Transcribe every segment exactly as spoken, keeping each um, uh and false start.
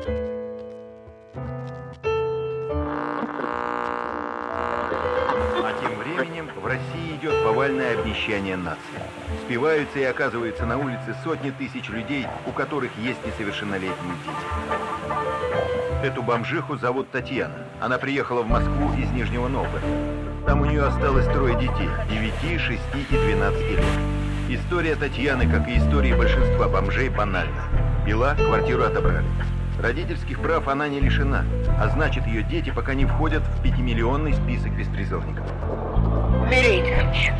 А тем временем в России идет повальное обнищание нации. Спиваются и оказываются на улице сотни тысяч людей, у которых есть несовершеннолетние дети. Эту бомжиху зовут Татьяна. Она приехала в Москву из Нижнего Новгорода. Там у нее осталось трое детей – девяти, шести и двенадцати лет. История Татьяны, как и истории большинства бомжей, банальна. Пила, квартиру отобрали. Родительских прав она не лишена, а значит, ее дети пока не входят в пятимиллионный список беспризорников. Умереть хочу.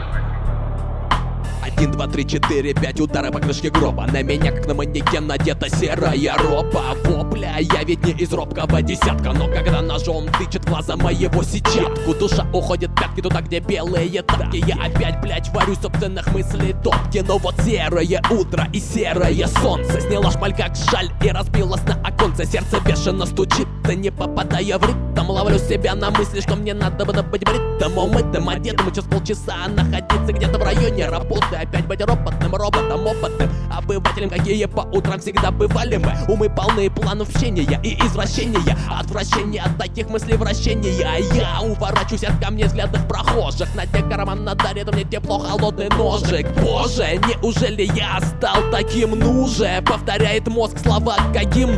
Один, два, три, четыре, пять, удары по крышке гроба. На меня, как на манекен, надета серая роба. Вопля, я ведь не из робкого десятка, но когда ножом тычет глаза моего сетчатку, душа уходит в пятки туда, где белые тапки. Я опять, блять, варю собственных мыслей топки. Но вот серое утро и серое солнце сняла шпаль как шаль и разбилась на оконце. Сердце бешено стучит, да не попадая в ритм. Ловлю себя на мысли, что мне надо было быть бритым, умытым, одетым, и через полчаса находиться где-то в районе работы. Опять быть роботным, роботом опытным обывателем, какие по утрам всегда бывали мы. Умы полные планов общения и извращения, отвращения от таких мыслей вращения. Я уворачиваюсь от камней взглядов прохожих. На те карман надарит мне тепло холодный ножик. Боже, неужели я стал таким нужен? Повторяет мозг слова каким.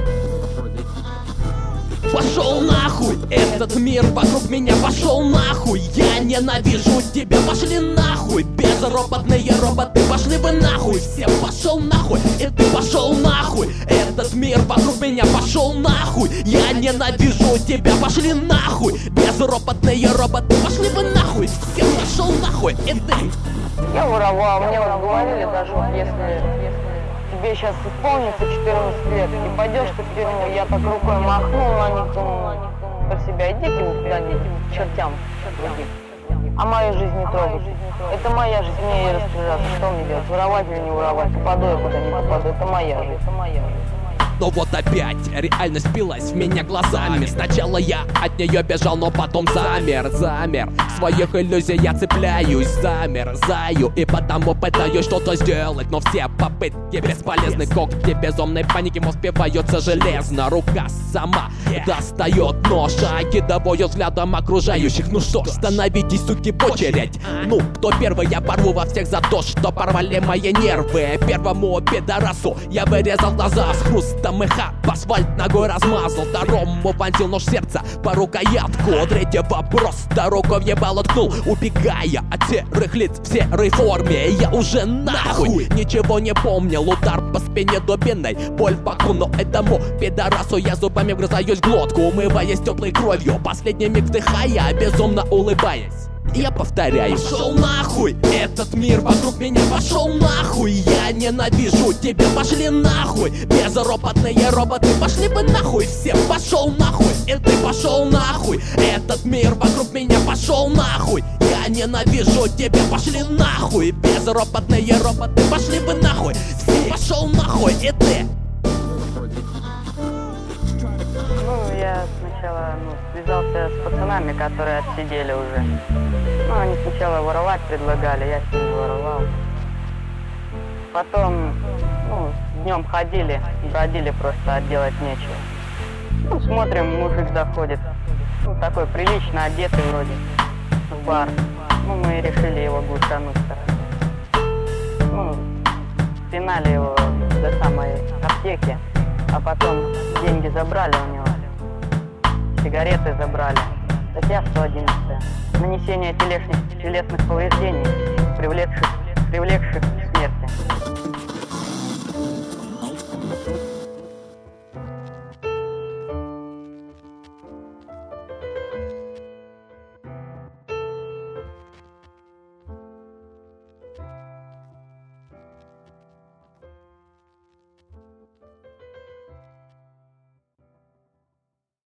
Пошел нахуй, этот мир вокруг меня пошел нахуй. Я ненавижу тебя, пошли нахуй. Безроботные роботы, пошли вы нахуй. Все пошел нахуй, и ты пошел нахуй. Этот мир вокруг меня пошел нахуй. Я ненавижу тебя, пошли нахуй. Безроботные роботы, пошли вы нахуй. Все пошел нахуй, и ты. Я воровал, мне вот говорили даже, вот если... тебе сейчас исполнится четырнадцать лет, и пойдешь ты в тюрьму, я так рукой махнул на них, думаю, про себя, идите вы куда-нибудь, к чертям другим. А мою жизнь не трогайте. Это моя жизнь, мне ей распоряжаться, что мне делать, воровать или не воровать, попаду я куда не попаду, это моя жизнь, это моя жизнь. Но вот опять реальность впилась в меня глазами. Сначала я от нее бежал, но потом замер, замер. В своих иллюзиях я цепляюсь, замерзаю. И потому пытаюсь что-то сделать, но все попытки бесполезны. Когти безумной паники воспеваются железно. Рука сама достает нож, окидываю взглядом окружающих. Ну что ж, становитесь, суки, в очередь. Ну, кто первый, я порву во всех за то, что порвали мои нервы. Первому пидорасу я вырезал глаза с хрустом. Меха, асфальт ногой размазал. Второму вонзил нож в сердце по рукоятку. Третьего просто руку в ебало ткнул, убегая от серых лиц в серой форме. Я уже нахуй ничего не помнил. Удар по спине дубиной, боль в боку. Но этому пидорасу я зубами вгрызаюсь в глотку, умываясь теплой кровью, последний миг вдыхая, безумно улыбаясь. Я повторяю, пошел нахуй, этот мир вокруг меня пошел нахуй. Я ненавижу тебя, пошли нахуй. Безропотные роботы, пошли вы нахуй. Все пошел нахуй, и ты пошел нахуй. Этот мир вокруг меня пошел нахуй. Я ненавижу тебя, пошли нахуй. Безропотные роботы, пошли вы нахуй. Все пошел нахуй, и ты. Ну, я сначала ну, связался с пацанами, которые отсидели уже. Ну, они сначала воровать предлагали, я с ними воровал. Потом, ну, днем ходили, бродили просто, а делать нечего. Ну, смотрим, мужик заходит, ну, такой прилично одетый вроде, в бар. Ну, мы решили его густануть. Ну, пинали его до самой аптеки, а потом деньги забрали у него, сигареты забрали. Статья сто одиннадцать. Нанесение телесных, телесных повреждений, привлекших, привлекших к смерти.